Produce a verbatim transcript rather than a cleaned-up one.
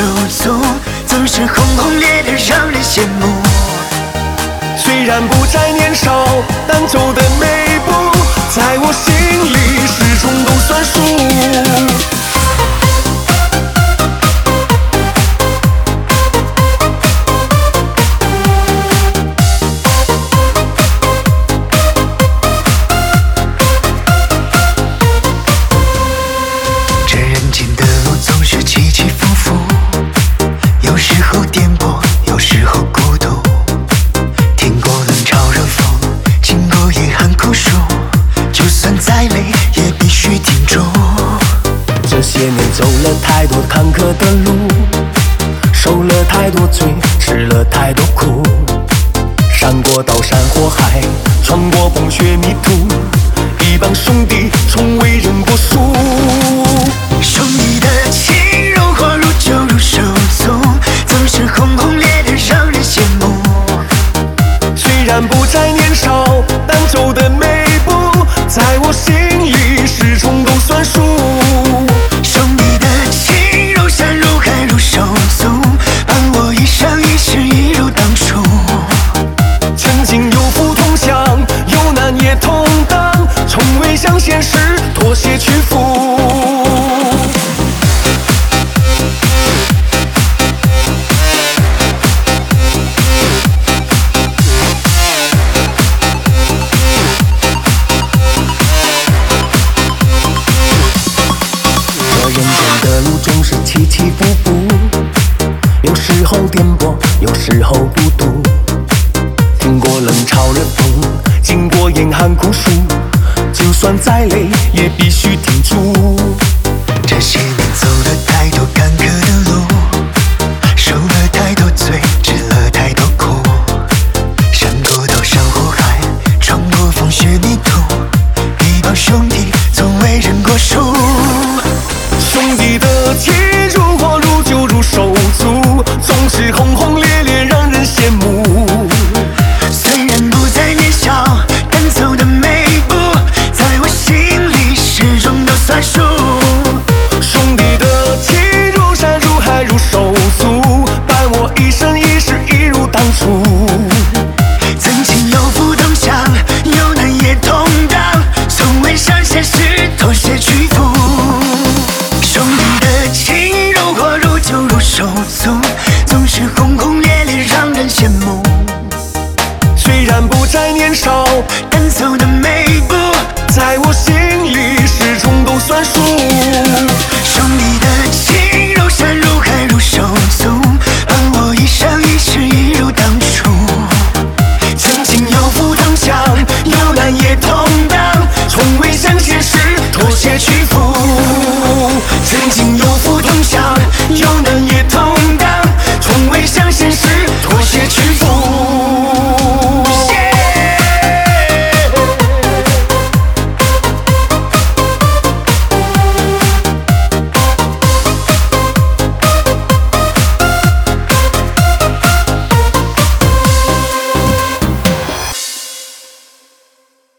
手足，总是轰轰烈烈让人羡慕。 虽然不再年少，但走的每步，在我心里始终都算数。 这人间的路总是起起伏伏，有时候颠簸，有时候孤独。听过冷嘲热讽，经过严寒酷暑，就算再累也必须挺住。 这些年走了太多坎坷的路，受了太多罪，吃了太多苦，闪过刀山火海，穿过风雪迷途，一帮兄弟从未认过输。 兄弟的情如火如酒如手足，总是轰轰烈烈让人羡慕。 虽然不再年少，但走的每步，在我心里始终都算数。 兄弟的情如山如海如手足，伴我一生一世一如当初。 曾经有福同享，有难也同当，从未向现实妥协屈服。这人间的路总是起起伏伏，有时候颠簸，有时候孤独。听过冷嘲热讽，经过严寒酷暑，就算再累也必须挺住。 这些年走了太多坎坷的路，受了太多罪，吃了太多苦，闪过刀山火海，闯过风雪迷途，一帮兄弟从未认过输。 兄弟的情如火如酒如手足，总是轰轰烈烈让人羡慕。 虽然不再年少，但走的每一步，在我心里始终都算数。 兄弟的情如山如海如手足，伴我一生一世一如当初。 曾经有福同享，有难也同当，从未向现实妥协屈服。兄弟的情如火如酒如手足，总是轰轰烈烈让人羡慕。 虽然不再年少， 但走的每一步， 在我心里始终都算数。 兄弟的情如山如海如手足，伴我一生一世一如当初。曾经有福同享，有难也同当，